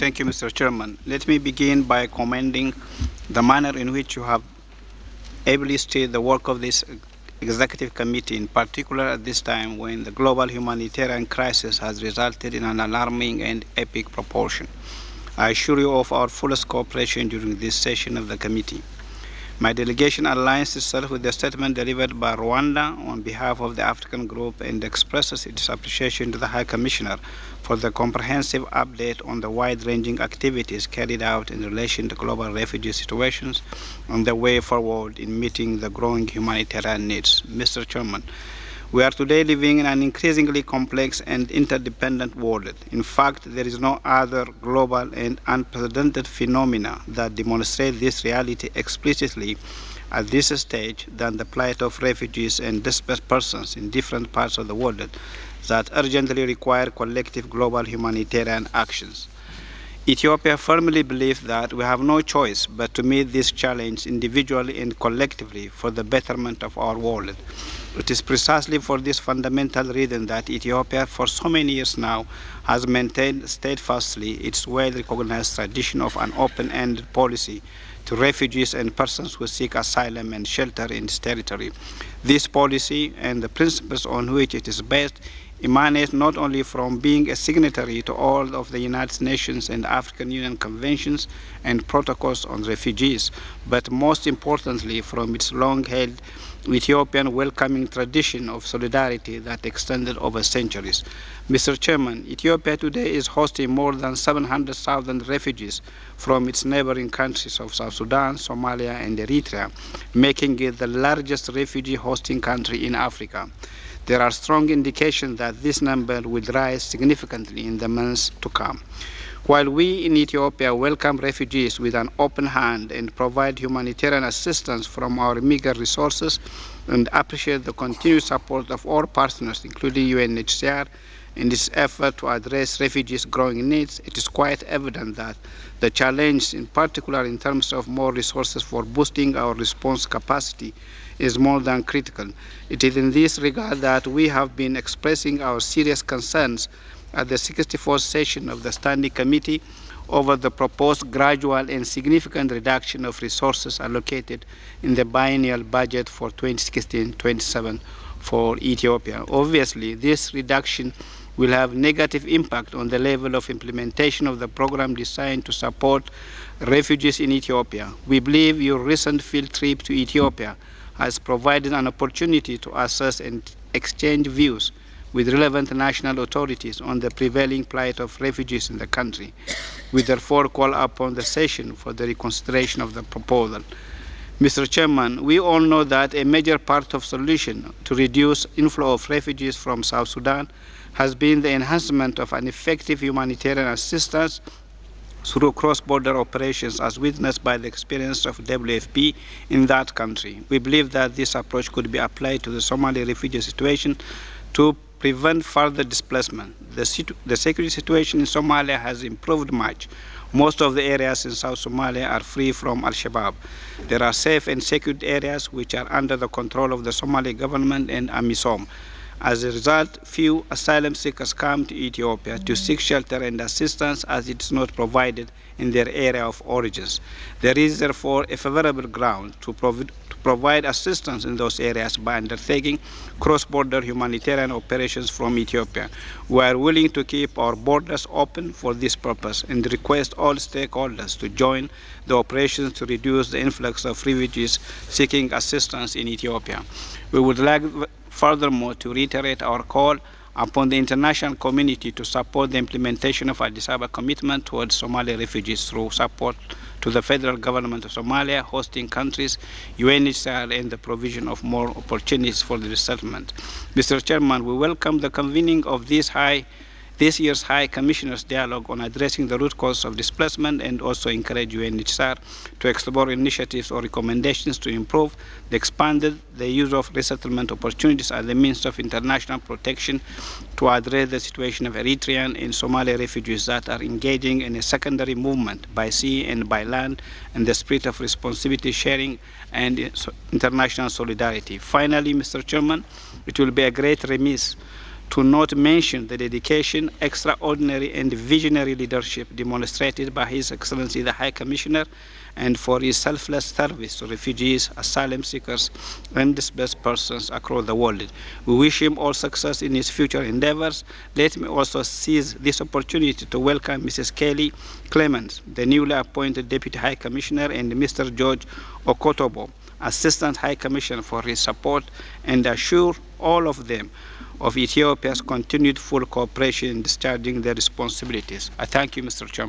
Thank you, Mr. Chairman. Let me begin by commending the manner in which you have ably steered the work of this executive committee, in particular at this time when the global humanitarian crisis has resulted in an alarming and epic proportion. I assure you of our fullest cooperation during this session of the committee. My delegation aligns itself with the statement delivered by Rwanda on behalf of the African Group and expresses its appreciation to the High Commissioner for the comprehensive update on the wide-ranging activities carried out in relation to global refugee situations and the way forward in meeting the growing humanitarian needs. Mr. Chairman, we are today living in an increasingly complex and interdependent world. In fact, there is no other global and unprecedented phenomena that demonstrate this reality explicitly at this stage than the plight of refugees and displaced persons in different parts of the world that urgently require collective global humanitarian actions. Ethiopia firmly believes that we have no choice but to meet this challenge individually and collectively for the betterment of our world. It is precisely for this fundamental reason that Ethiopia, for so many years now, has maintained steadfastly its well-recognized tradition of an open-ended policy to refugees and persons who seek asylum and shelter in its territory. This policy and the principles on which it is based emanate not only from being a signatory to all of the United Nations and African Union conventions and protocols on refugees, but most importantly from its long-held Ethiopian welcoming tradition of solidarity that extended over centuries. Mr. Chairman, Ethiopia today is hosting more than 700,000 refugees from its neighboring countries of South Sudan, Somalia, and Eritrea, making it the largest refugee hosting country in Africa. There are strong indications that this number will rise significantly in the months to come. While we in Ethiopia welcome refugees with an open hand and provide humanitarian assistance from our meager resources and appreciate the continued support of all partners, including UNHCR, in this effort to address refugees' growing needs, it is quite evident that the challenge, in particular in terms of more resources for boosting our response capacity, is more than critical. It is in this regard that we have been expressing our serious concerns at the 64th session of the Standing Committee over the proposed gradual and significant reduction of resources allocated in the biennial budget for 2016-27 for Ethiopia. Obviously, this reduction will have negative impact on the level of implementation of the program designed to support refugees in Ethiopia. We believe your recent field trip to Ethiopia has provided an opportunity to assess and exchange views with relevant national authorities on the prevailing plight of refugees in the country. We therefore call upon the session for the reconsideration of the proposal. Mr. Chairman, we all know that a major part of the solution to reduce inflow of refugees from South Sudan has been the enhancement of an effective humanitarian assistance through cross-border operations as witnessed by the experience of WFP in that country. We believe that this approach could be applied to the Somali refugee situation to prevent further displacement. The security situation in Somalia has improved much. Most of the areas in South Somalia are free from Al-Shabaab. There are safe and secure areas which are under the control of the Somali government and AMISOM. As a result, few asylum seekers come to Ethiopia to seek shelter and assistance as it is not provided in their area of origins. There is therefore a favorable ground to provide assistance in those areas by undertaking cross-border humanitarian operations from Ethiopia. We are willing to keep our borders open for this purpose and request all stakeholders to join the operations to reduce the influx of refugees seeking assistance in Ethiopia. We would like furthermore to reiterate our call upon the international community to support the implementation of Addis Ababa commitment towards Somali refugees through support to the federal government of Somalia, hosting countries, UNHCR, and the provision of more opportunities for the resettlement. Mr. Chairman, we welcome the convening of this year's High Commissioner's Dialogue on addressing the root cause of displacement and also encourage UNHCR to explore initiatives or recommendations to improve the use of resettlement opportunities as a means of international protection to address the situation of Eritrean and Somali refugees that are engaging in a secondary movement by sea and by land in the spirit of responsibility sharing and international solidarity. Finally, Mr. Chairman, it will be a great remiss to not mention the dedication, extraordinary and visionary leadership demonstrated by His Excellency the High Commissioner and for his selfless service to refugees, asylum seekers, and displaced persons across the world. We wish him all success in his future endeavors. Let me also seize this opportunity to welcome Mrs. Kelly Clements, the newly appointed Deputy High Commissioner, and Mr. George Okotobo, Assistant High Commissioner, for his support and assure all of them of Ethiopia's continued full cooperation in discharging their responsibilities. I thank you, Mr. Chairman.